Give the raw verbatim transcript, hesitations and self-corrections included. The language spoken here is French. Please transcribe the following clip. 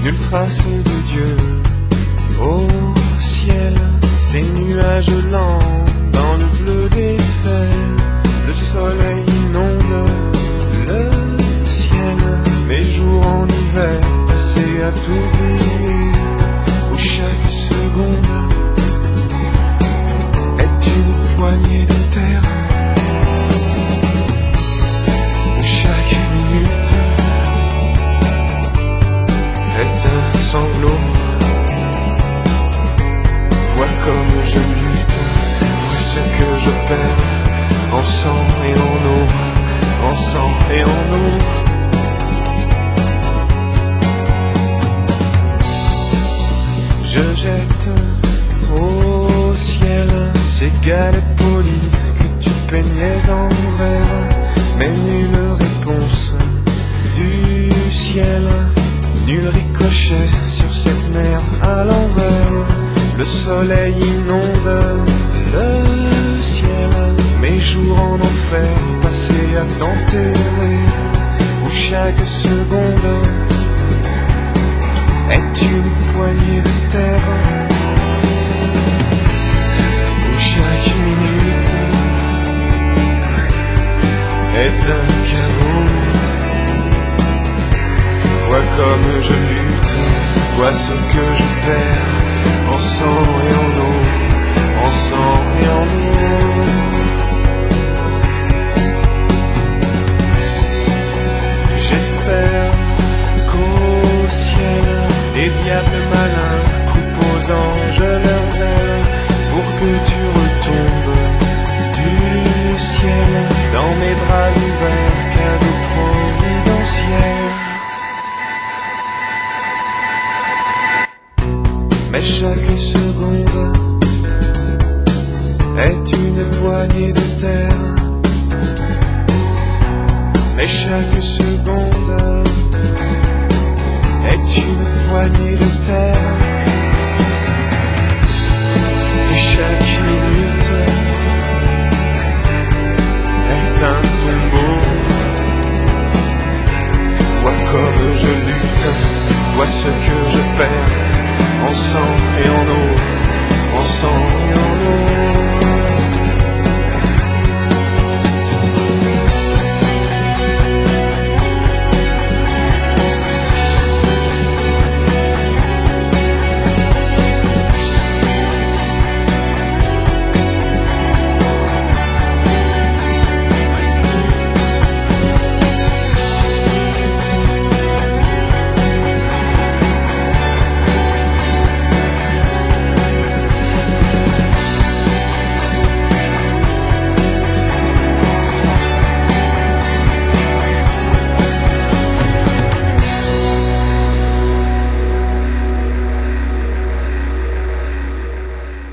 nulle trace de Dieu au ciel. Ces nuages lents dans le bleu des fers, le soleil inonde le ciel. Mes jours en hiver passés à t'oublier, où chaque seconde est une poignée de terre, où chaque minute est un sanglot. Vois comme je lutte, vois ce que je perds, en sang et en eau, en sang et en eau. Je jette au ciel ces galettes polies que tu peignais en vert, mais nulle réponse du ciel, nul ricochet sur cette mer à l'envers. Le soleil inonde le ciel, mes jours en enfer passés à t'enterrer, où chaque seconde est une poignée de terre, où chaque minute est un chaos. Vois comme je lutte, vois ce que je perds, en sang et en eau, en sang et en eau. J'espère qu'au ciel, les diables malins coupent aux anges leurs ailes, pour que tu retombes du ciel dans mes bras ouverts, cadeau providentiel. Mais chaque seconde est une poignée de terre, mais chaque seconde est une poignée de terre, et chaque minute est un tombeau. Vois comme je lutte, vois ce que